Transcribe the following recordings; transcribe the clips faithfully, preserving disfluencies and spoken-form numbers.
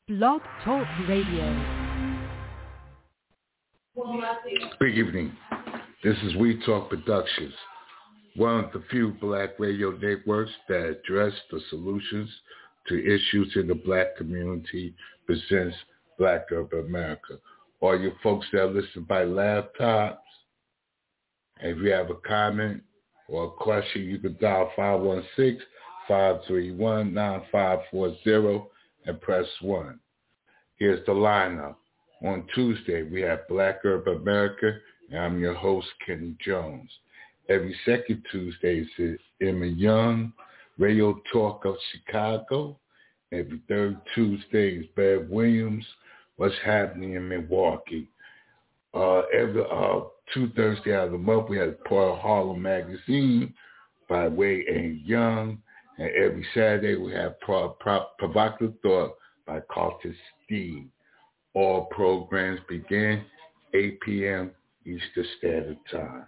Blog Talk Radio. Good evening. This is We Talk Productions, one of the few black radio networks that address the solutions to issues in the black community, presents Black Urban America. All you folks that listen by laptops, if you have a comment or a question, you can dial five one six, five three one, nine five four zero and press one. Here's the lineup. On Tuesday, we have Black Urban America, and I'm your host, Kenny Jones. Every second Tuesday is Emma Young, Radio Talk of Chicago. Every third Tuesday is Bev Williams, What's Happening in Milwaukee. Uh, every uh, two Thursdays out of the month, we have part of Harlem Magazine by Way A. Young. And every Saturday, we have Pro- Pro- Provocative Thought by Carter Steve. All programs begin eight p.m. Eastern Standard Time.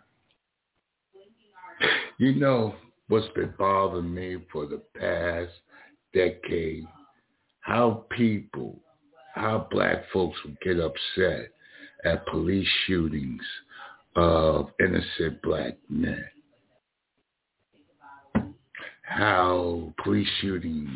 You know what's been bothering me for the past decade? How people, how black folks would get upset at police shootings of innocent black men. How police shootings,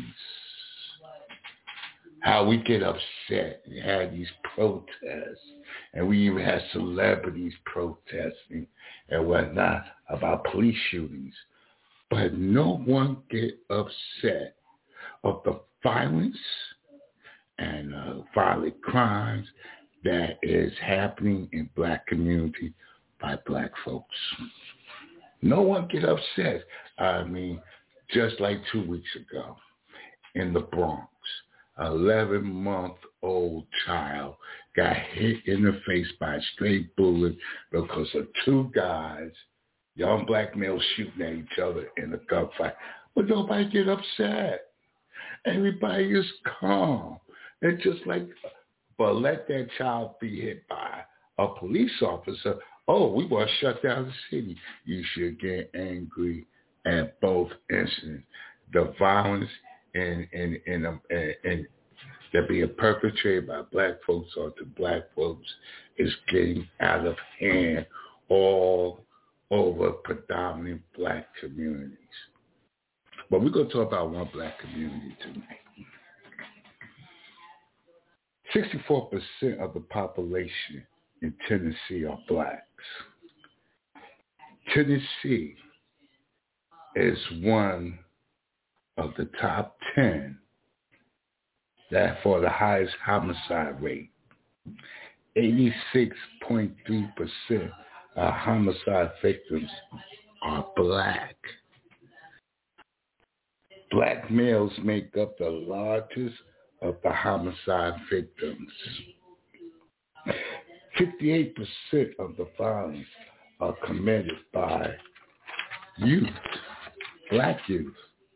how we get upset and have these protests, and we even have celebrities protesting and whatnot about police shootings. But no one get upset of the violence and uh, violent crimes that is happening in black community by black folks. No one get upset. I mean, just like two weeks ago in the Bronx, eleven-month-old child got hit in the face by a stray bullet because of two guys, young black males shooting at each other in a gunfight. But nobody get upset. Everybody is calm. It's just like, but let that child be hit by a police officer. Oh, we want to shut down the city. You should get angry at both incidents. The violence and and and, um, and, and that being perpetrated by black folks onto black folks is getting out of hand all over predominant black communities. But we're going to talk about one black community tonight. sixty-four percent of the population in Tennessee are blacks. Tennessee is one of the top ten that for the highest homicide rate. eighty-six point three percent of homicide victims are black. Black males make up the largest of the homicide victims. fifty-eight percent of the violence are committed by youth, black youth.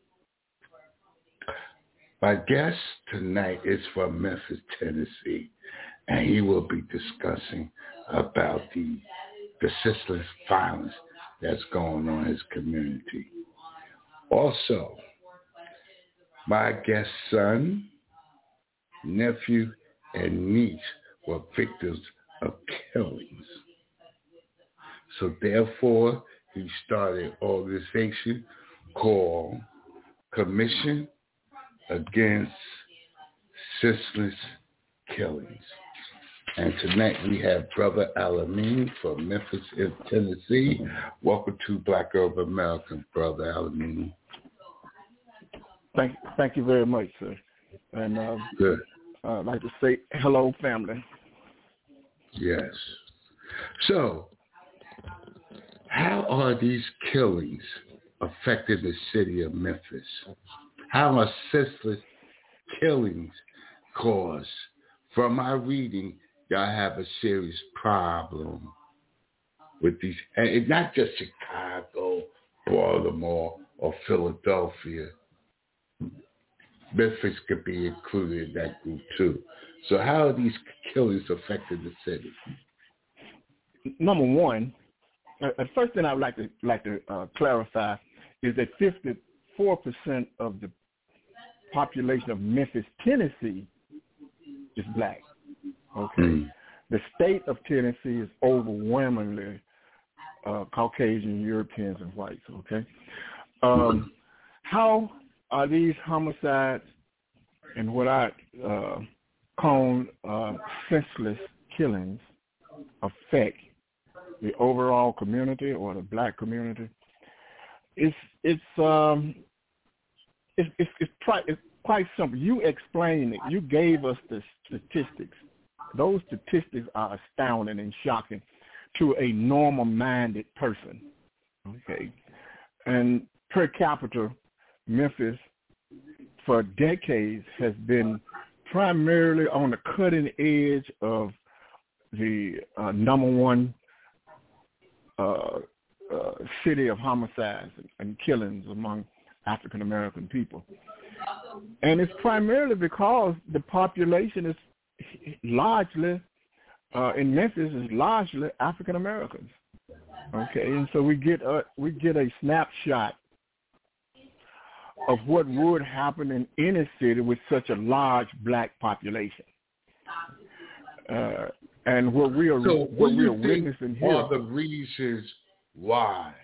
My guest tonight is from Memphis, Tennessee, and he will be discussing about the, the senseless violence that's going on in his community. Also, my guest's son, nephew, and niece were victims of killings. So therefore, he started an organization called Commission Against Senseless Killings. And tonight we have Brother Alamini from Memphis, Tennessee. Welcome to Black Urban America, Brother Alamini. Thank, thank you very much, sir. And uh, Good. Uh, I'd like to say hello, family. Yes. So, how are these killings affecting the city of Memphis? How are senseless killings caused? From my reading, y'all have a serious problem with these, and not just Chicago, Baltimore, or Philadelphia. Memphis could be included in that group too. So how are these killings affecting the city? Number one, uh, the first thing I would like to like to uh, clarify is that fifty-four percent of the population of Memphis, Tennessee, is black. Okay. Mm. The state of Tennessee is overwhelmingly uh, Caucasian, Europeans, and whites. Okay. Um, how are these homicides and what I uh, call uh, senseless killings affect the overall community or the black community? It's it's um it's it's it's, pri- it's quite simple. You explained it. You gave us the statistics. Those statistics are astounding and shocking to a normal-minded person. Okay, and per capita, Memphis for decades has been primarily on the cutting edge of the uh, number one uh, uh, city of homicides and killings among African American people. And it's primarily because the population is largely, uh, in Memphis, is largely African Americans. Okay, and so we get a, we get a snapshot of what would happen in any city with such a large black population. Uh, and what we are so what we are witnessing here are the reasons why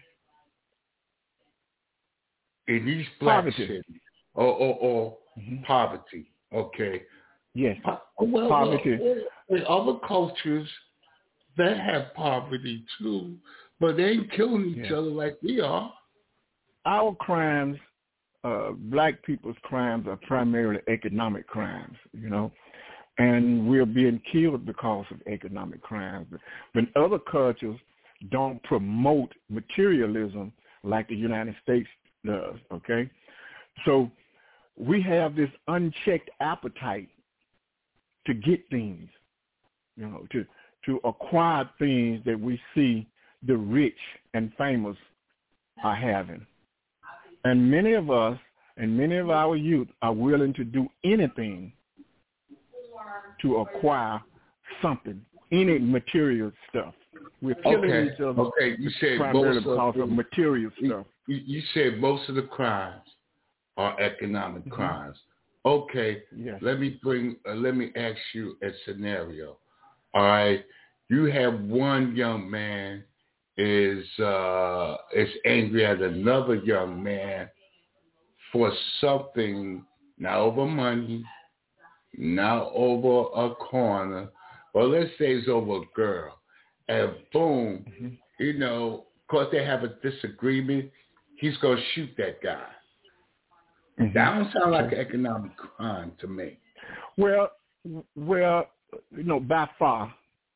in these black poverty. cities or, or, or mm-hmm. poverty, okay? Yes, Po- well, poverty. Well, in other cultures, they have poverty too, but they ain't killing each yeah. other like we are. Our crimes, uh, black people's crimes, are primarily economic crimes, you know, and we're being killed because of economic crimes. But other cultures don't promote materialism like the United States does, okay? So we have this unchecked appetite to get things, you know, to, to acquire things that we see the rich and famous are having. And many of us and many of our youth are willing to do anything to acquire something, any material stuff. We're killing okay. each other okay. You said primarily most because of, of material stuff. You, you said most of the crimes are economic mm-hmm. crimes. Okay, yes. let me bring. Uh, let me ask you a scenario. All right, you have one young man is uh, is angry at another young man for something, not over money, not over a corner, but let's say it's over a girl. And boom, mm-hmm. you know, because they have a disagreement, he's going to shoot that guy. Mm-hmm. That don't sound like an economic crime to me. Well, well, you know, by far,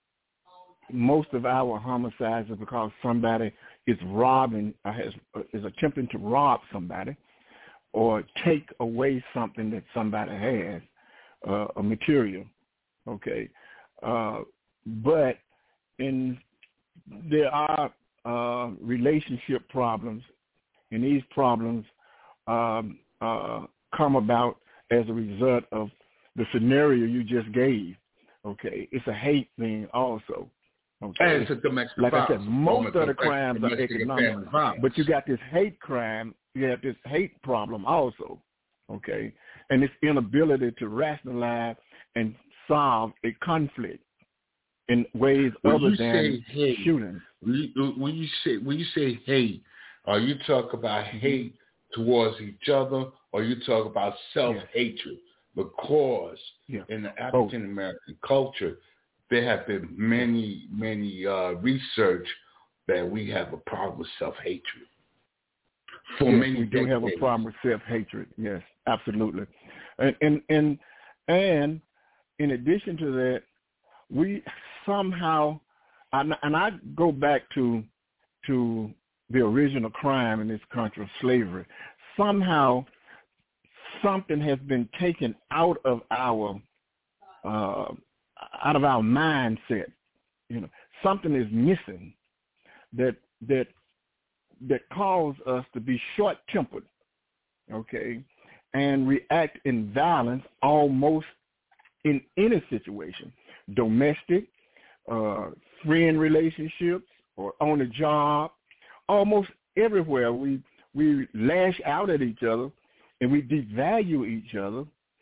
most of our homicides are because somebody is robbing, uh, has, uh, is attempting to rob somebody or take away something that somebody has, uh, a material, okay? Uh, but in there are uh, relationship problems, and these problems um, uh, come about as a result of the scenario you just gave. Okay, it's a hate thing also. Okay, and it's a domestic like violence. I said, most of the crimes are economic, but you got this hate crime, you have this hate problem also. Okay, and this inability to rationalize and solve a conflict in ways when other you than say hate, shooting. When you, when you say when you say hate, are you talk about mm-hmm. hate towards each other, or you talk about self-hatred? Yeah. Because yeah. in the African American culture, there have been many, many uh, research that we have a problem with self-hatred. For yes, many we do decades. have a problem with self-hatred. Yes, absolutely, and and and and in addition to that, we somehow, and I go back to to the original crime in this country of slavery. Somehow, something has been taken out of our uh, out of our mindset. You know, something is missing that that that cause us to be short-tempered, okay, and react in violence almost in any situation, domestic, uh, friend relationships, or on the job, almost everywhere we we lash out at each other and we devalue each other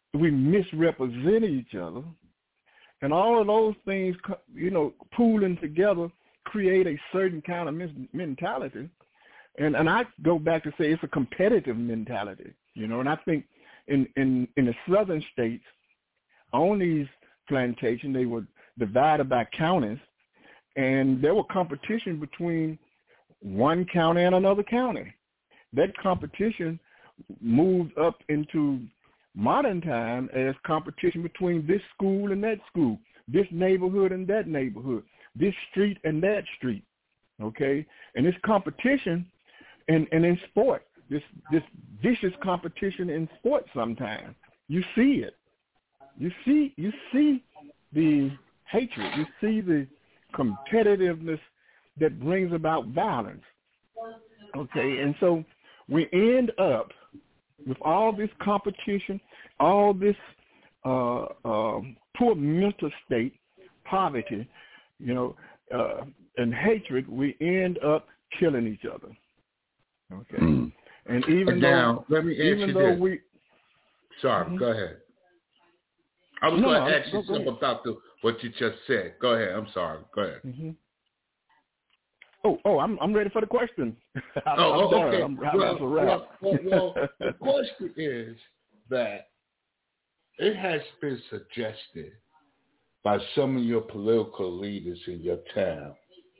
we misrepresent each other, and all of those things, you know, pooling together create a certain kind of mis- mentality. And and I go back to say it's a competitive mentality, you know, and I think in, in, in the southern states, on these plantations, they were divided by counties, and there were competition between one county and another county. That competition moved up into modern time as competition between this school and that school, this neighborhood and that neighborhood, this street and that street, okay? And this competition, and, and in sport, this this vicious competition in sports sometimes, you see it. You see you see the hatred. You see the competitiveness that brings about violence, okay? And so we end up with all this competition, all this uh, uh, poor mental state, poverty, you know, uh, and hatred, we end up killing each other. Okay, mm. And even now, though, let me ask even you though this. we, sorry, mm-hmm. go ahead. I was no, going to no, ask you go, something go about the, what you just said. Go ahead. I'm sorry. Go ahead. Mm-hmm. Oh, oh, I'm I'm ready for the question. I'm, oh, I'm okay. I'm, I'm well, well, well, well, the question is that it has been suggested by some of your political leaders in your town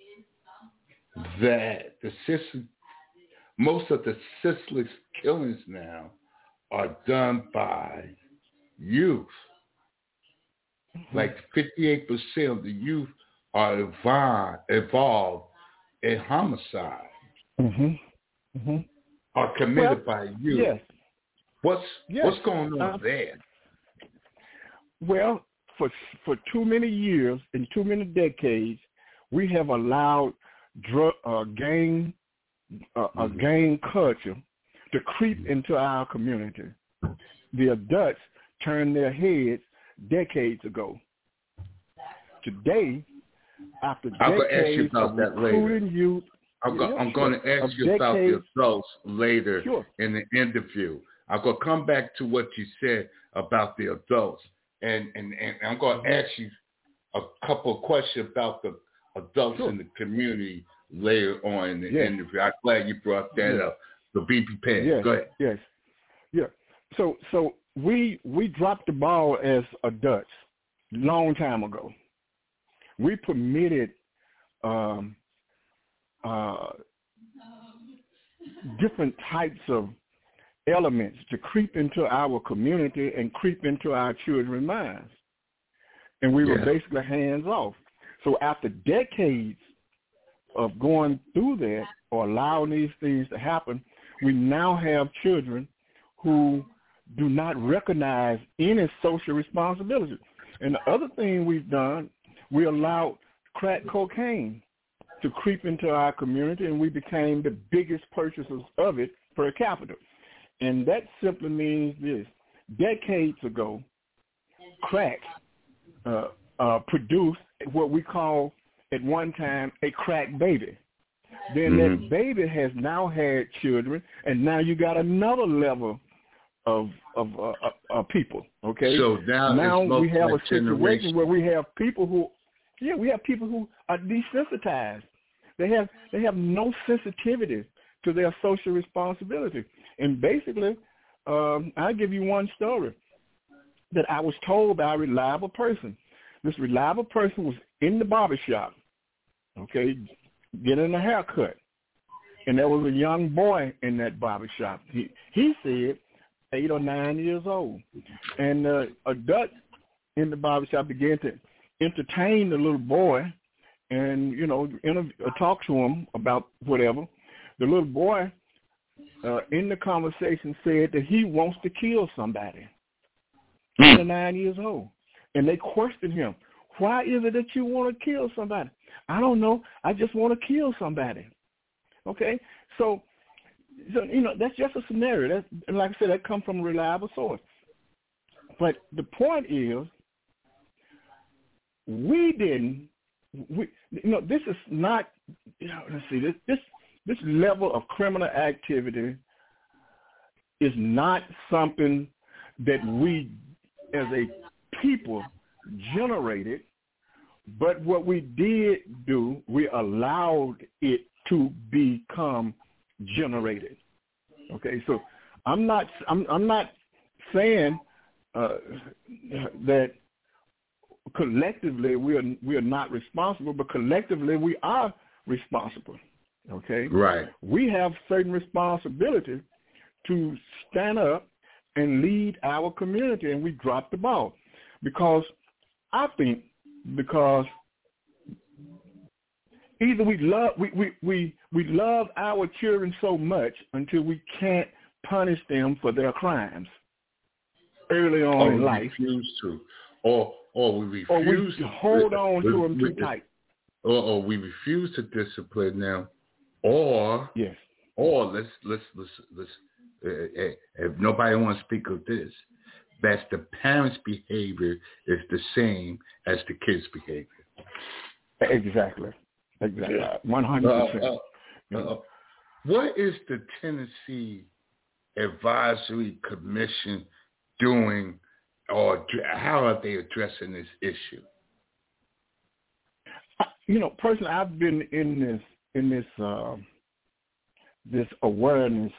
that the system, most of the senseless killings now are done by youth. Mm-hmm. Like fifty-eight percent of the youth are involved, involved in homicide. Mm-hmm. Mm-hmm. Are committed well, by youth. Yes. What's yes. what's going on uh, there? Well, for for too many years, in too many decades, we have allowed drug uh, gang uh, mm-hmm. a gang culture to creep into our community. The adults turned their heads decades ago. Today, after I'm decades ask you about of that recruiting later. youth, I'm, go, yeah, I'm sure. going to ask of you decades, about the adults later sure. in the interview. I'm going to come back to what you said about the adults, and, and, and I'm going to ask you a couple of questions about the adults sure. in the community later on in the yes. interview. I'm glad you brought that yes. up. So be prepared. Yes. Go ahead. Yes. Yeah. So so we we dropped the ball as adults long time ago. We permitted um, uh, different types of elements to creep into our community and creep into our children's minds. And we yeah. were basically hands off. So after decades of going through that or allowing these things to happen, we now have children who do not recognize any social responsibility. And the other thing we've done, we allowed crack cocaine to creep into our community, and we became the biggest purchasers of it per capita. And that simply means this. Decades ago, crack uh, uh, produced what we call at one time a crack baby. Then mm-hmm. that baby has now had children, and now you got another level of of uh, uh, people. Okay. So now, now it's we have a situation generation. where we have people who, yeah, we have people who are desensitized. They have they have no sensitivity to their social responsibility. And basically, um, I'll give you one story that I was told by a reliable person. This reliable person was in the barbershop, okay, getting a haircut. And there was a young boy in that barbershop. He, he said eight or nine years old. And uh, a adult in the barbershop began to entertain the little boy and, you know, interview, uh, talk to him about whatever. The little boy uh, in the conversation said that he wants to kill somebody. Eight or nine years old. And they questioned him. Why is it that you want to kill somebody? I don't know. I just want to kill somebody. Okay? So, so you know, that's just a scenario. That's, and like I said, that comes from a reliable source. But the point is, we didn't, we, you know, this is not, you know, let's see, this, this, this level of criminal activity is not something that we as a people generated, but what we did do, we allowed it to become generated. Okay, so I'm not I'm I'm not saying uh, that collectively we are we are not responsible, but collectively we are responsible. Okay, right. We have certain responsibility to stand up and lead our community, and we dropped the ball because I think because either we love we, we, we, we love our children so much until we can't punish them for their crimes early on or in we life, refuse to, or or we or we refuse hold to, on we, to them we, too tight, or, or we refuse to discipline them, or yes, or let's let's let's let's. Uh, if nobody wants to speak of this, that's the parents' behavior is the same as the kids' behavior. Exactly, exactly, one hundred percent. What is the Tennessee Advisory Commission doing, or how are they addressing this issue? You know, personally, I've been in this in this uh, this awareness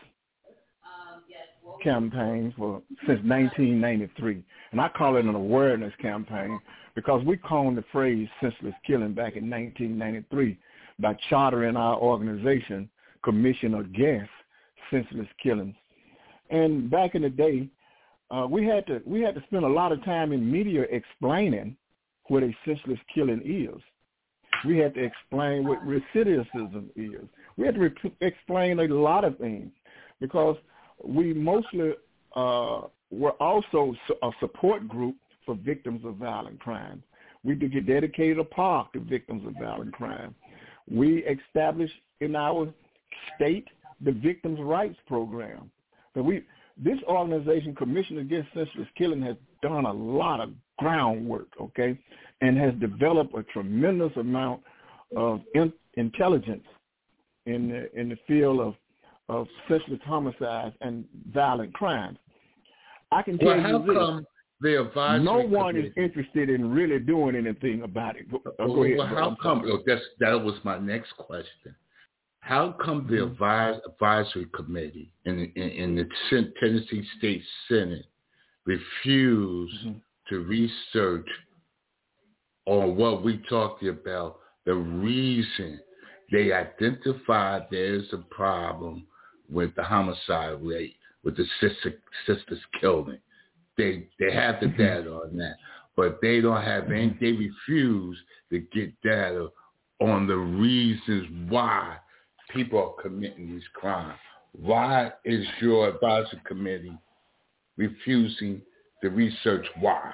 campaign for since nineteen ninety-three, and I call it an awareness campaign because we coined the phrase senseless killing back in nineteen ninety-three by chartering our organization Commission Against Senseless Killings. And back in the day, uh, we had to we had to spend a lot of time in media explaining what a senseless killing is. We had to explain what recidivism is. We had to re- explain a lot of things because we mostly uh, were also a support group for victims of violent crime. We did dedicated a park to victims of violent crime. We established in our state the Victims' Rights Program. So we, this organization, Commission Against Senseless Killing, has done a lot of groundwork, okay, and has developed a tremendous amount of in, intelligence in the, in the field of of senseless homicides and violent crimes. I can tell well, you how this. Come the advisory no one committee, is interested in really doing anything about it. Go, well, go ahead. Well, how come, look, that's, that was my next question. How come the mm-hmm. advise, advisory committee in, in, in the Tennessee State Senate refused mm-hmm. to research on what we talked about, the reason they identified there's a problem with the homicide rate, with the sister, sisters killing? They they have the mm-hmm. data on that, but they don't have any. Mm-hmm. They refuse to get data on the reasons why people are committing these crimes. Why is your advisory committee refusing to research why?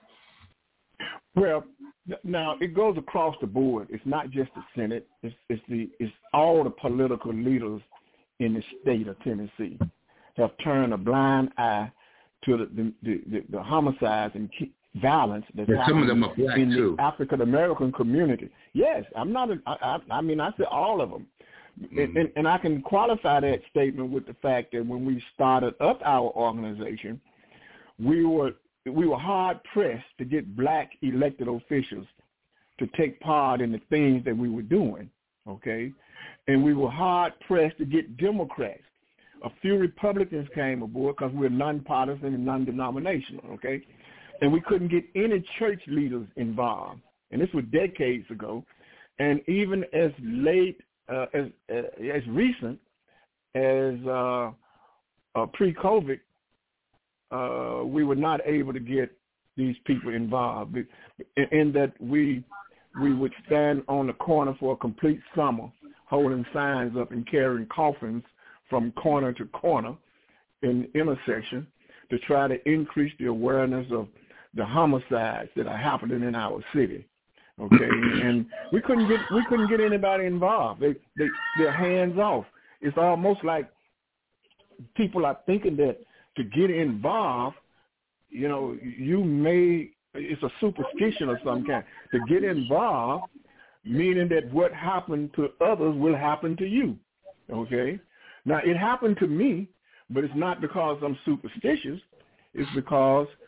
Well, now it goes across the board. It's not just the Senate. It's, it's the it's all the political leaders in the state of Tennessee have turned a blind eye to the the, the, the, the homicides and violence that's yeah, happening some of them are black in too. the African American community. Yes, I'm not. A, I, I mean, I said all of them, mm-hmm. and, and, and I can qualify that statement with the fact that when we started up our organization, we were we were hard pressed to get black elected officials to take part in the things that we were doing. Okay, and we were hard pressed to get Democrats. A few Republicans came aboard because we're nonpartisan and non-denominational, okay? And we couldn't get any church leaders involved. And this was decades ago. And even as late, uh, as, uh, as recent as uh, uh, pre-COVID, uh, we were not able to get these people involved in, in that we we would stand on the corner for a complete summer holding signs up and carrying coffins from corner to corner in intersection to try to increase the awareness of the homicides that are happening in our city. Okay, and we couldn't get we couldn't get anybody involved. They they they're hands off. It's almost like people are thinking that to get involved, you know, you may it's a superstition of some kind. To get involved, meaning that what happened to others will happen to you. Okay. Now, it happened to me, but it's not because I'm superstitious. It's because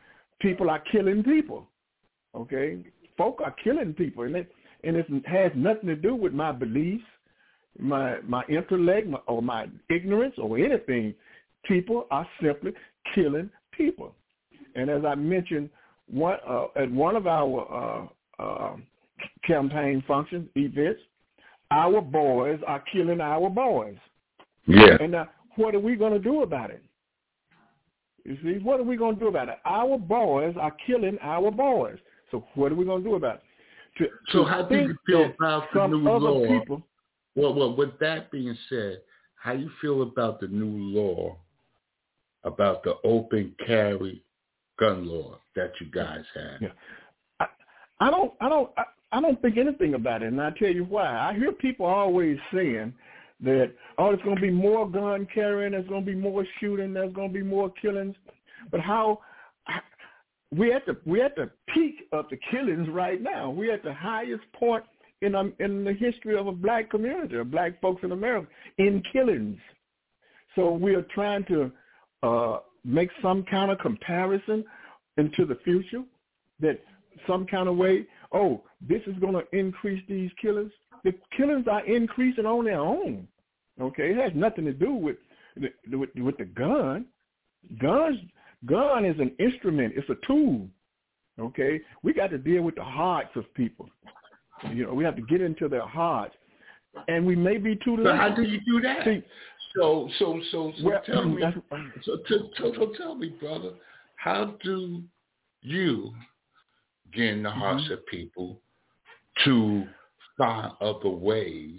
people are killing people. Okay, folk are killing people, and it and it has nothing to do with my beliefs, my my intellect, my, or my ignorance, or anything. People are simply killing people. And as I mentioned, one uh, at one of our uh, uh, campaign functions, events, our boys are killing our boys. Yeah. And now, what are we going to do about it? You see, what are we going to do about it? Our boys are killing our boys. So what are we going to do about it? To, so to how do you feel about the new law? People, well, well, with that being said, how you feel about the new law about the open carry gun law that you guys have? Yeah, I, I don't, I don't, I, I don't think anything about it, and I'll tell you why. I hear people always saying that, oh, there's going to be more gun carrying, there's going to be more shooting, there's going to be more killings. But how? We're at the we're at the peak of the killings right now. We're at the highest point in um, in the history of a black community, of black folks in America, in killings. So we are trying to uh, make some kind of comparison into the future, that some kind of way, oh, this is going to increase these killings. The killings are increasing on their own. Okay, it has nothing to do with the, with, with the gun. Guns. Gun is an instrument. It's a tool, okay? We got to deal with the hearts of people. You know, we have to get into their hearts, and we may be too late. So how do you do that? See, so, so, so, so well, tell me, so, so, so, so tell me, brother, how do you get in the hearts mm-hmm. of people to find other ways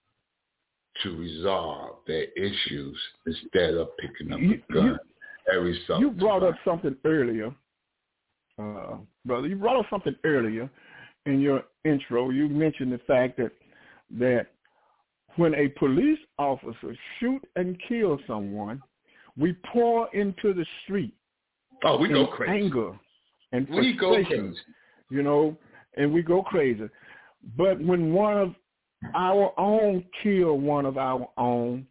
to resolve their issues instead of picking up you, a gun? You, You brought up something earlier, uh, brother. You brought up something earlier in your intro. You mentioned the fact that that when a police officer shoot and kill someone, we pour into the street. Oh, we go crazy. Anger and we go crazy. You know, and we go crazy. But when one of our own kill one of our own,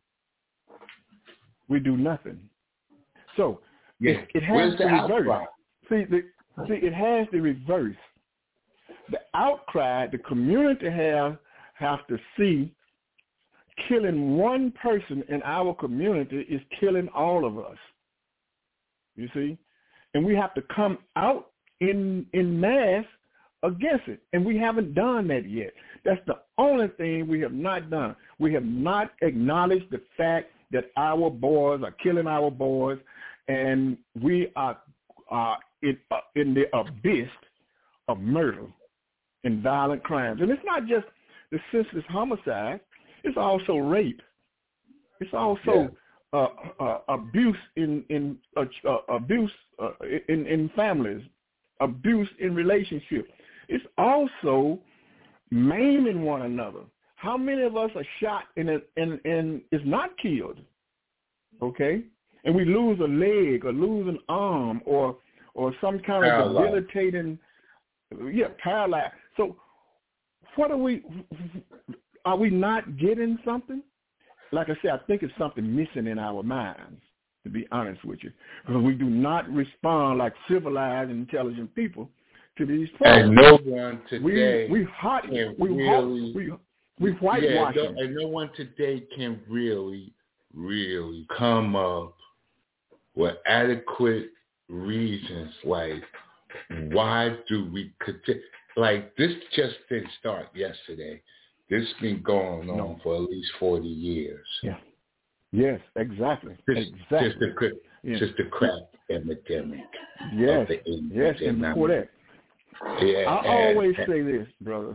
we do nothing. So yeah. it, it has Where's the, the reverse. Outcry? See, the, see, it has the reverse. The outcry, the community have have to see killing one person in our community is killing all of us. You see, and we have to come out in in mass against it, and we haven't done that yet. That's the only thing we have not done. We have not acknowledged the fact that our boys are killing our boys, and we are uh, in, uh, in the abyss of murder and violent crimes. And it's not just the senseless homicide. It's also rape. It's also yeah. uh, uh, abuse in in uh, uh, abuse uh, in in families, abuse in relationships. It's also maiming one another. How many of us are shot and and and is not killed? Okay, and we lose a leg or lose an arm or or some kind paralyzed. of debilitating, yeah, paralyzed. So, what are we? Are we not getting something? Like I said, I think it's something missing in our minds, to be honest with you, because we do not respond like civilized and intelligent people to these problems. And no one today we we hot can we really hot, we we whitewash yeah, no, and no one today can really really come up with adequate reasons like why do we continue. Like this just didn't start yesterday. This has been going on no. for at least forty years. Yeah. Yes, exactly. Just, exactly. Just the yeah. just the crap epidemic. Yes. Yes, and before that. Yeah, I and, always and, say this, brother.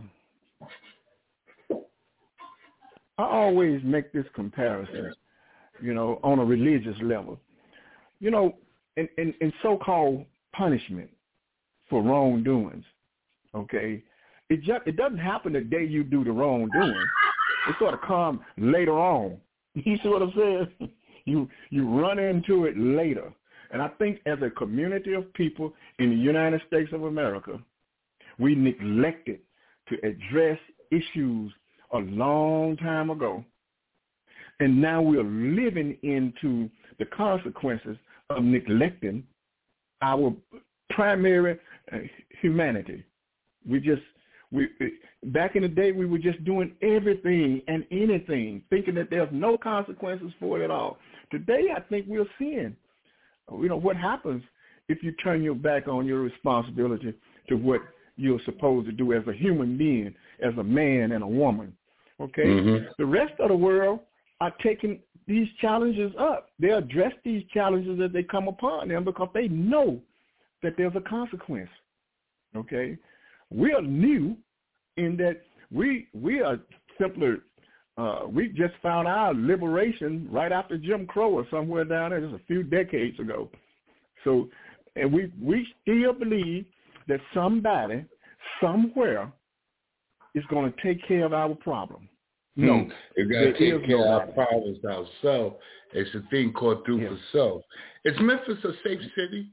I always make this comparison, you know, on a religious level. You know, in, in, in so-called punishment for wrongdoings, okay, it just, it doesn't happen the day you do the wrongdoing. It sort of comes later on. You see what I'm saying? You you run into it later. And I think as a community of people in the United States of America, we neglected to address issues a long time ago. And now we're living into the consequences of neglecting our primary uh, humanity. We just we back in the day we were just doing everything and anything, thinking that there's no consequences for it at all. Today, I think we're seeing, you know, what happens if you turn your back on your responsibility to what you're supposed to do as a human being, as a man and a woman. Okay, mm-hmm. The rest of the world are taking these challenges up. They address these challenges as they come upon them because they know that there's a consequence. Okay, we are new in that we we are simpler. Uh, we just found our liberation right after Jim Crow or somewhere down there, just a few decades ago. So, and we we still believe that somebody somewhere is going to take care of our problem. No, hmm. We've got to take care of our problems ourselves. It's a thing called do yeah. for self. Is Memphis a safe city?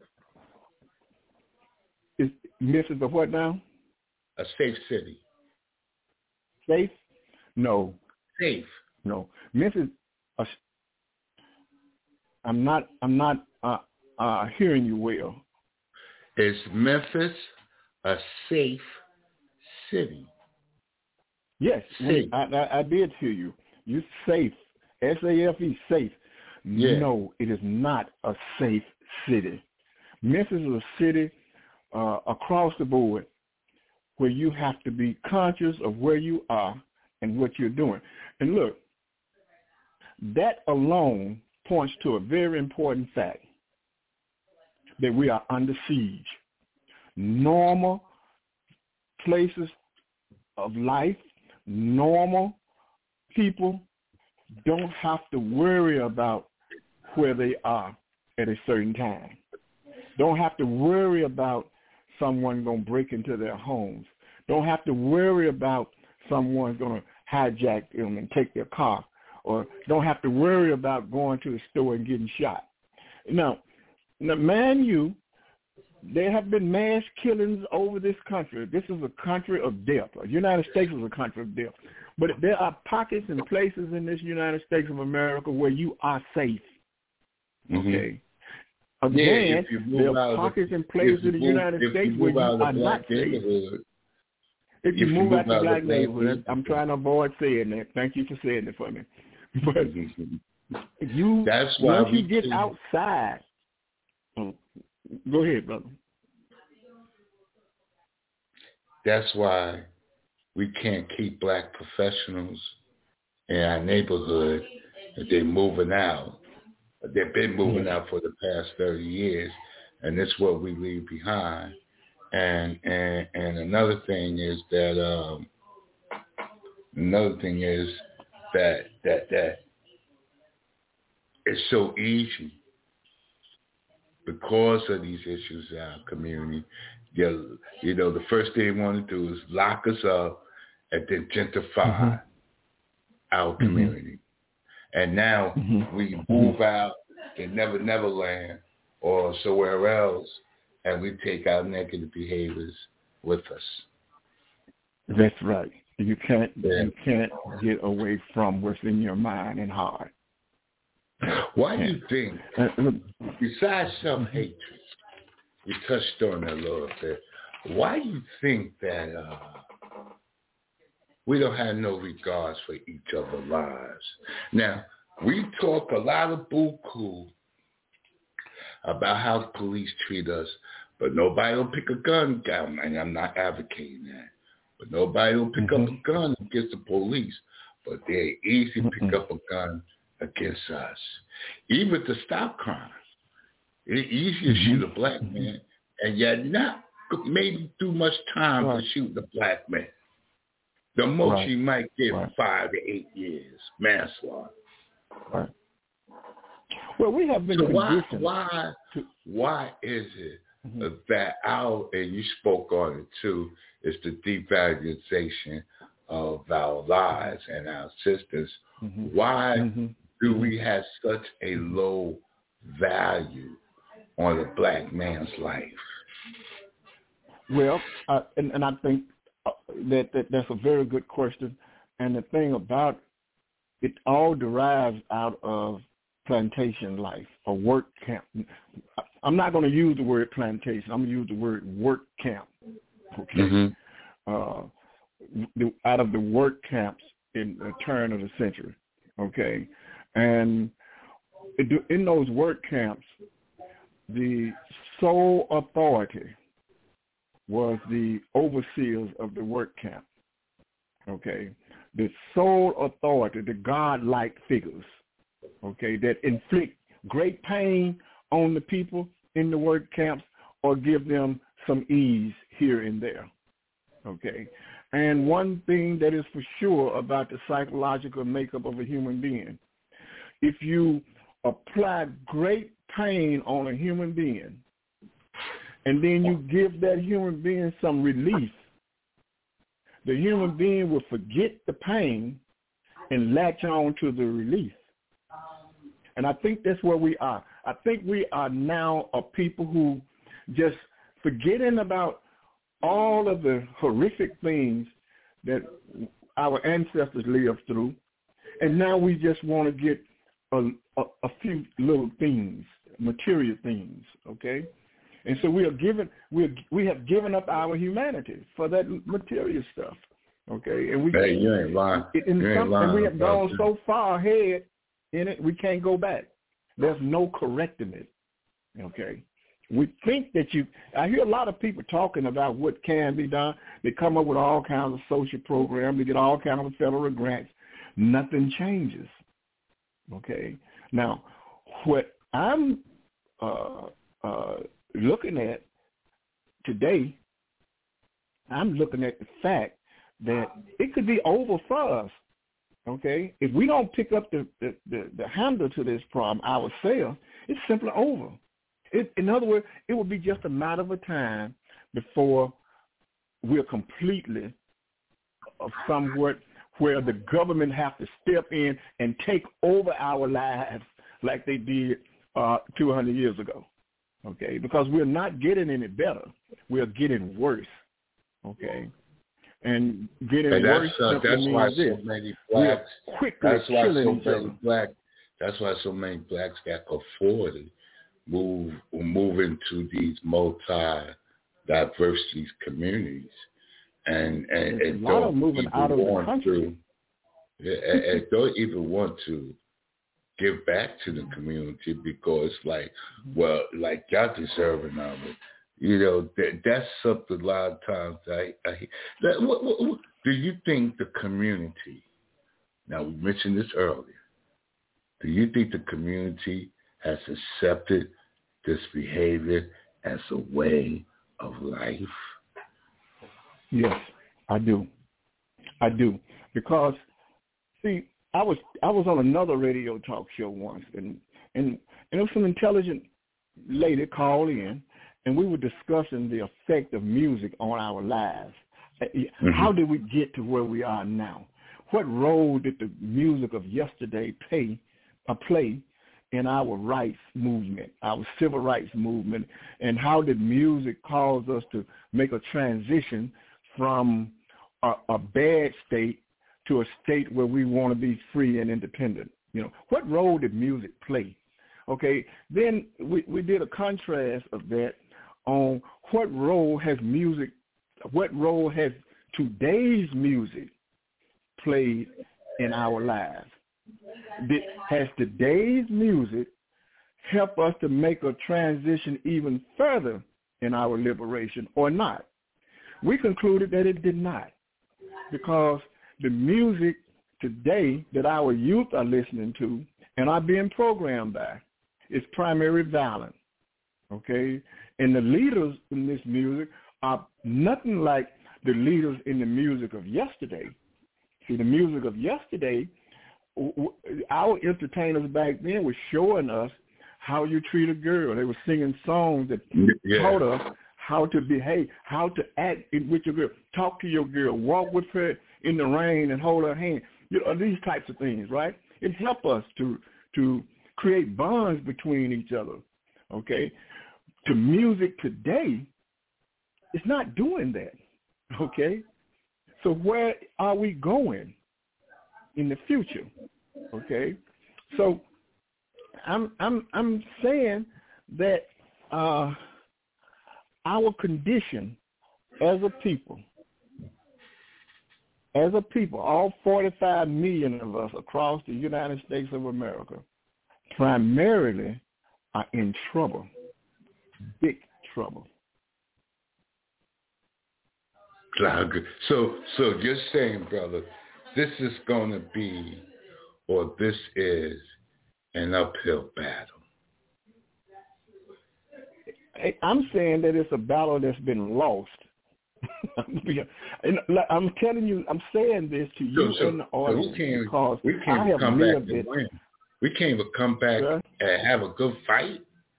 Is Memphis a what now? A safe city. Safe? No. Safe. No. Memphis. Uh, I'm not. I'm not uh, uh, hearing you well. Is Memphis a safe city? Yes, safe. I, I, I did hear you. You safe. S A F E, safe. Yeah. No, it is not a safe city. Memphis is a city uh, across the board where you have to be conscious of where you are and what you're doing. And look, that alone points to a very important fact, that we are under siege. Normal places of life, normal people don't have to worry about where they are at a certain time. Don't have to worry about someone going to break into their homes. Don't have to worry about someone going to hijack them and take their car, or don't have to worry about going to the store and getting shot. Now, now man, you, there have been mass killings over this country. This is a country of death. The United States is a country of death. But there are pockets and places in this United States of America where you are safe. Okay? Mm-hmm. Again, yeah, there are pockets and places in the move, United States where you are not safe. If you, if move, you move out the black neighborhood, I'm trying to avoid saying that. Thank you for saying it for me. But you, That's why once you get outside, go ahead, brother. That's why we can't keep black professionals in our neighborhood if they're moving out. They've been moving out for the past thirty years, and that's what we leave behind. And and and another thing is that um, another thing is that that that it's so easy because of these issues in our community. You know, the first thing they want to do is lock us up and then gentrify mm-hmm. our community. Mm-hmm. And now mm-hmm. we move out to Never Never Land or somewhere else, and we take our negative behaviors with us. That's right. You can't yeah. you can't get away from what's in your mind and heart. Why do you think, besides self-hatred, you touched on that a little bit, why do you think that uh, we don't have no regards for each other's lives? Now, we talk a lot of buku about how police treat us, but nobody will pick a gun down, and I'm not advocating that. But nobody will pick mm-hmm. up a gun against the police, but they're easy to pick mm-hmm. up a gun against us. Even to stop crime, it's easier to shoot a black man, and yet not maybe too much time right. to shoot the black man. The most right. you might get right. five to eight years manslaughter. Right. Well, we have been so conditioned. Why, why, to... why is it mm-hmm. that our, and you spoke on it too, is the devaluation of our lives and our sisters? Mm-hmm. Why mm-hmm. do we have such a low value on a black man's life? Well, uh, and, and I think uh, that, that that's a very good question. And the thing about it all derives out of plantation life, a work camp. I'm not going to use the word plantation. I'm going to use the word work camp. Okay. Mm-hmm. Uh, the, out of the work camps in the turn of the century. Okay. And in those work camps, the sole authority was the overseers of the work camp. Okay. The sole authority, the God-like figures, okay, that inflict great pain on the people in the work camps or give them some ease here and there, okay? And one thing that is for sure about the psychological makeup of a human being, if you apply great pain on a human being and then you give that human being some relief, the human being will forget the pain and latch on to the relief. And I think that's where we are. I think we are now a people who just forgetting about all of the horrific things that our ancestors lived through, and now we just want to get a, a, a few little things, material things, okay? And so we are given, we we have given up our humanity for that material stuff, okay? And we hey, you ain't lying. In you some, ain't lying and we have gone you. so far ahead in it, we can't go back. There's no correcting it, okay? We think that you, I hear a lot of people talking about what can be done. They come up with all kinds of social programs. They get all kinds of federal grants. Nothing changes, okay? Now, what I'm uh, uh, looking at today, I'm looking at the fact that it could be over for us, okay? If we don't pick up the, the, the, the handle to this problem ourselves, it's simply over. It, in other words, it will be just a matter of a time before we're completely of somewhat where the government has to step in and take over our lives like they did uh, two hundred years ago, okay? Because we're not getting any better. We're getting worse, okay? And getting and worse that's, uh, simply that's means why this. so many blacks, We're quickly that's why killing so each many other. black, that's why so many blacks that afford it move move into these multi-diversity communities, and and, and a lot don't of moving even out of the want country. to, and, and don't even want to give back to the community because, like, well, like y'all deserving of it. You know, that that's something a lot of times I, I that, what, what, what, do you think the community? Now we mentioned this earlier. Do you think the community has accepted this behavior as a way of life? Yes, I do. I do. Because, see, I was I was on another radio talk show once, and, and, and there was some intelligent lady called in, and we were discussing the effect of music on our lives. Mm-hmm. How did we get to where we are now? What role did the music of yesterday play, uh, play in our rights movement, our civil rights movement, and how did music cause us to make a transition from a, a bad state to a state where we want to be free and independent? You know, what role did music play? Okay, then we, we did a contrast of that on what role has music, what role has today's music played in our lives? Did, has today's music helped us to make a transition even further in our liberation or not? We concluded that it did not, because the music today that our youth are listening to and are being programmed by is primarily violent, okay? And the leaders in this music are nothing like the leaders in the music of yesterday. See, the music of yesterday, our entertainers back then were showing us how you treat a girl. They were singing songs that yeah. taught us how to behave, how to act with your girl, talk to your girl, walk with her in the rain and hold her hand. You know, these types of things, right? It helped us to to create bonds between each other, okay? To music today, it's not doing that, okay? So where are we going in the future, okay? So I'm I'm I'm saying that uh, our condition as a people, as a people, all forty-five million of us across the United States of America, primarily are in trouble, big trouble. So, so you're saying, brother, this is going to be, or this is, an uphill battle. I'm saying that it's a battle that's been lost. And I'm telling you, I'm saying this to you so, so, and the audience so we can't, because we can't I have come back lived and it. win. We can't even come back Sir? and have a good fight.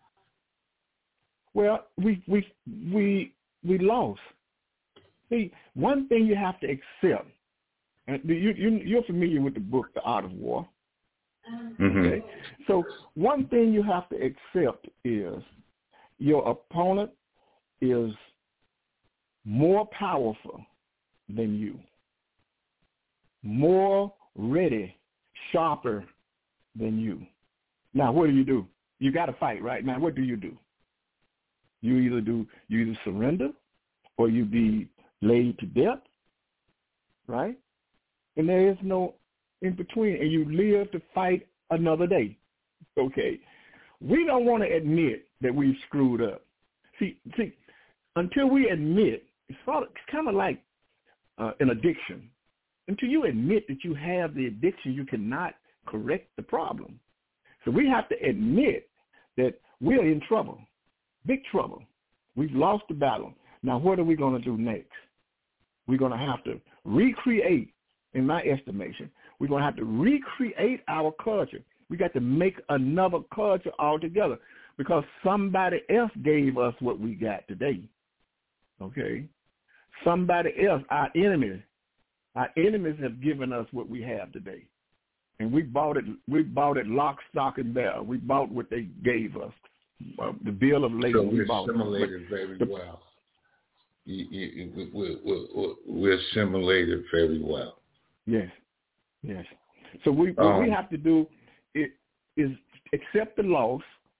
Well, we we we we lost. See, one thing you have to accept, and you, you you're familiar with the book The Art of War. Mm-hmm. Okay, so one thing you have to accept is your opponent is more powerful than you, more ready, sharper than you. Now, what do you do? You got to fight, right? Now, what do you do? You either do you either surrender or you be laid to death, right? And there is no in between, and you live to fight another day. Okay, we don't want to admit that we've screwed up. See, see, until we admit, it's, sort of, it's kind of like uh, an addiction. Until you admit that you have the addiction, you cannot correct the problem. So we have to admit that we're in trouble, big trouble. We've lost the battle. Now, what are we going to do next? We're going to have to recreate, in my estimation, we're going to have to recreate our culture. We got to make another culture altogether because somebody else gave us what we got today. Okay? Somebody else, our enemies, our enemies have given us what we have today. And we bought it, we bought it lock, stock, and barrel. We bought what they gave us. Uh, the bill of lading. So we we're bought assimilated it. very the, well. You, you, we're, we're, we're assimilated very well. Yes, yes. So we what um, we have to do is, is accept the loss,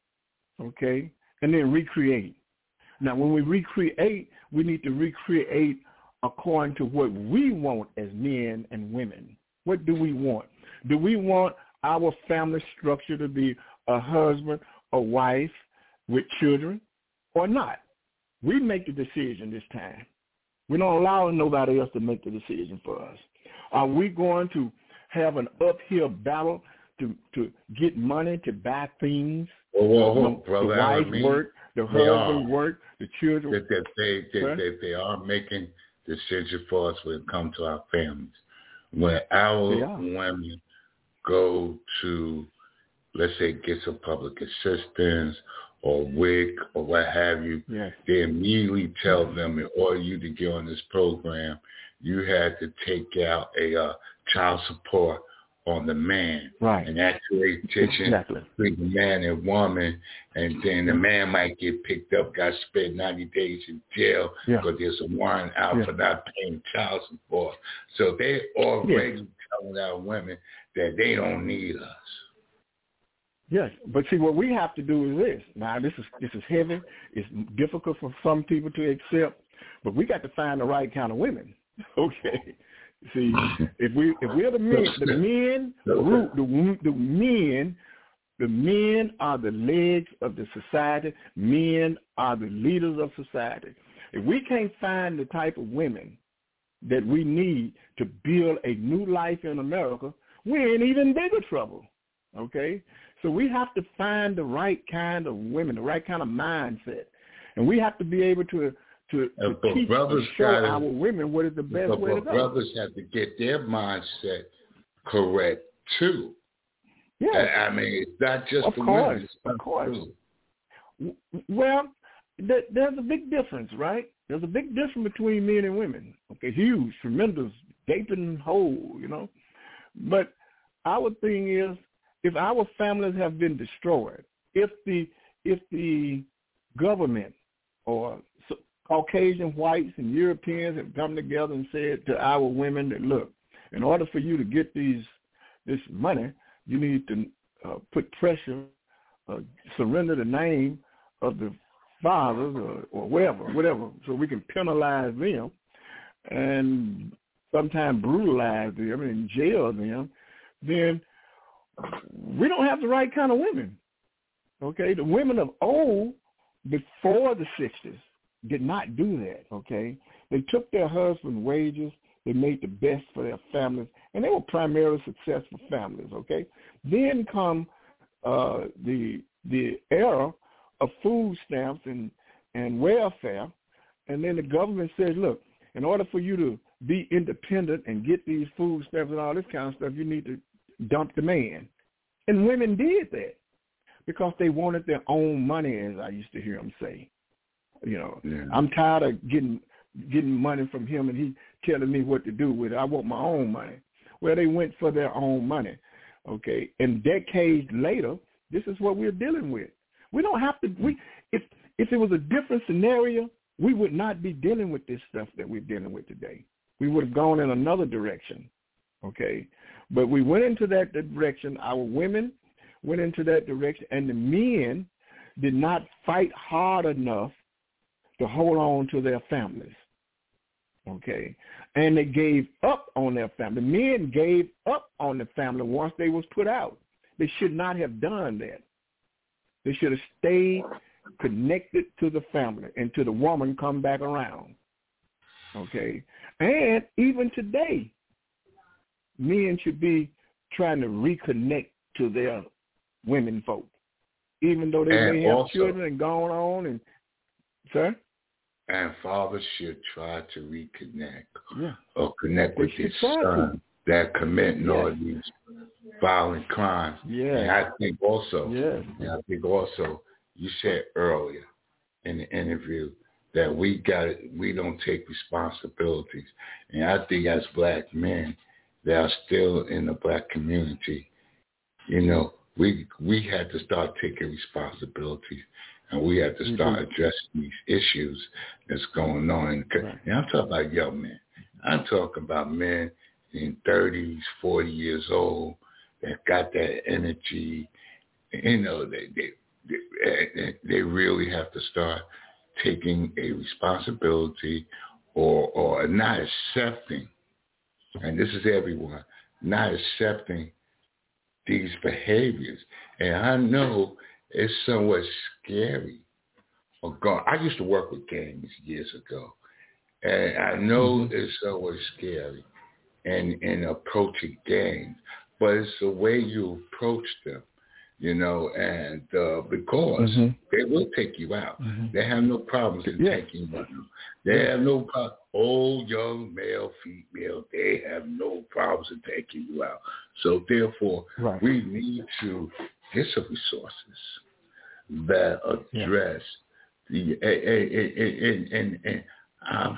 okay, and then recreate. Now, when we recreate, we need to recreate according to what we want as men and women. What do we want? Do we want our family structure to be a husband, a wife with children, or not? We make the decision this time. We don't allow nobody else to make the decision for us. Are we going to have an uphill battle to, to get money to buy things? Whoa, whoa, whoa, the, brother, the wife mean, work, the husband work, the children. That, that they, that, that they are making decisions for us when it comes to our families. When our women go to, let's say, get some public assistance or W I C or what have you, yes. they immediately tell them in order you to get on this program, you had to take out a uh, child support on the man. Right. And that creates tension exactly. between the man and woman, and then the man might get picked up, got spent ninety days in jail yeah. because there's a warrant out yeah. for not paying child support. So they already yes. telling our women that they don't need us. Yes, but see, what we have to do is this. Now, this is this is heavy. It's difficult for some people to accept, but we got to find the right kind of women. Okay. See, if we if we're the men, the men root the the men, the men are the legs of the society. Men are the leaders of society. If we can't find the type of women that we need to build a new life in America, we're in even bigger trouble. Okay, so we have to find the right kind of women, the right kind of mindset, and we have to be able to. To, to teach and show gotta, our women what is the best but, way but to go. Brothers have to get their mindset correct too. Yeah, I, I mean, it's not just of the course, women. It's of course. Too. Well, th- there's a big difference, right? There's a big difference between men and women. Okay, huge, tremendous, gaping hole, you know. But our thing is, if our families have been destroyed, if the if the government or Caucasian whites and Europeans have come together and said to our women that, look, in order for you to get these this money, you need to uh, put pressure uh, surrender the name of the fathers or, or whatever, whatever, so we can penalize them and sometimes brutalize them and jail them, then we don't have the right kind of women. Okay, the women of old, before the sixties, did not do that. Okay, they took their husband's wages, they made the best for their families, and they were primarily successful families. Okay, then come uh, the the era of food stamps and and welfare, and then the government says, look, in order for you to be independent and get these food stamps and all this kind of stuff, you need to dump the man. And women did that because they wanted their own money, as I used to hear them say. You know, yeah. I'm tired of getting getting money from him and he telling me what to do with it. I want my own money. Well, they went for their own money. Okay, and decades later, this is what we're dealing with. We don't have to. We if if it was a different scenario, we would not be dealing with this stuff that we're dealing with today. We would have gone in another direction. Okay, but we went into that direction. Our women went into that direction, and the men did not fight hard enough to hold on to their families. Okay, and they gave up on their family. The men gave up on the family once they was put out. They should not have done that. They should have stayed connected to the family until the woman come back around. Okay, and even today, men should be trying to reconnect to their women folk, even though they and may have also, children and gone on. And sir, and fathers should try to reconnect yeah. or connect they with their son that committing yes. all these violent crimes. Yeah, and I think also, yes. and I think also, you said earlier in the interview that we got we don't take responsibilities, and I think as black men that are still in the black community, you know, we we had to start taking responsibilities, and we had to start mm-hmm. addressing these issues that's going on. Right. And I'm talking about young men. I'm talking about men in thirties, forty years old that got that energy. You know, they they they, they really have to start taking a responsibility or or not accepting, and this is everyone, not accepting these behaviors. And I know it's somewhat scary. Or gone. I used to work with gangs years ago, and I know mm-hmm. it's somewhat scary in, in approaching gangs, but it's the way you approach them. You know, and uh, because mm-hmm. they will take you out. Mm-hmm. They have no problems in yeah. taking you out. They yeah. have no problem. Old, young, male, female, they have no problems in taking you out. So therefore, right. we need to get some resources that address yeah. the, and, and, and, and um,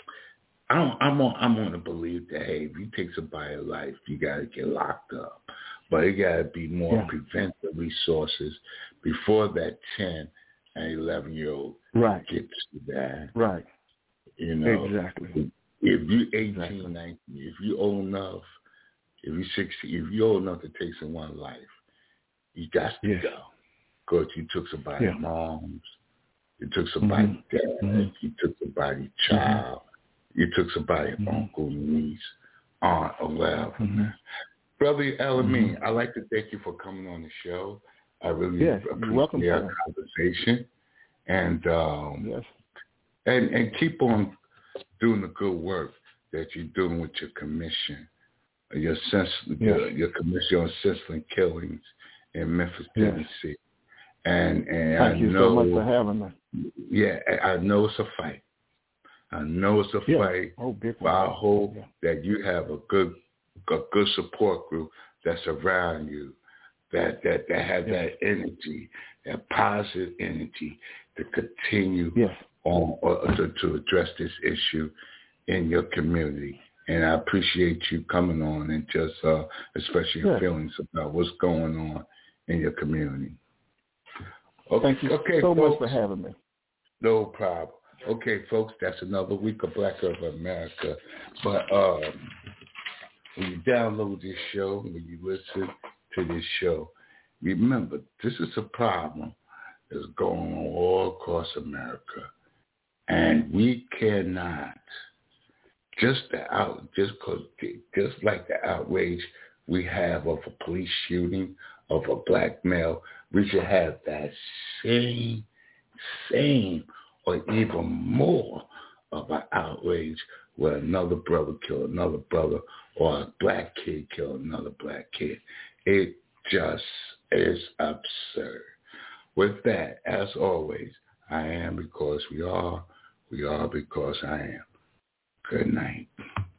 I don't, I'm on, I'm on to believe that, hey, if you take somebody's life, you got to get locked up. But it got to be more yeah. preventive resources before that ten and eleven-year-old right. gets to that. Right. You know, exactly. If you eighteen, exactly. nineteen, if you old enough, if you sixteen, if you old enough to take someone's life, you got to yes. go. Because you took somebody's yeah. moms, you took somebody's mm-hmm. dad, mm-hmm. you took somebody's child, mm-hmm. you took somebody's mm-hmm. uncle, niece, aunt, or whatever. Mm-hmm. Brother Elamine, mm-hmm. I'd like to thank you for coming on the show. I really yes, appreciate our conversation. And um, yes. and and keep on doing the good work that you're doing with your commission, your sense, yes. your, your commission on senseless killings in Memphis, Tennessee. Yes. And and thank I you know, so much for having me. Yeah, I know it's a fight. I know it's a yeah. fight. Oh, big but I hope yeah. that you have a good a good support group that's around you, that that, that have yes. that energy, that positive energy to continue yes. on or to, to address this issue in your community. And I appreciate you coming on and just uh, especially your yes. feelings about what's going on in your community. Okay, thank you okay, so folks, much for having me. No problem. Okay, folks, that's another week of Black of America. But um, when you download this show, when you listen to this show, remember, this is a problem that's going on all across America. And we cannot, just the out, just cause, just like the outrage we have of a police shooting of a black male, we should have that same, same, or even more of an outrage where another brother killed another brother or a black kid killed another black kid. It just is absurd. With that, as always, I am because we are. We are because I am. Good night.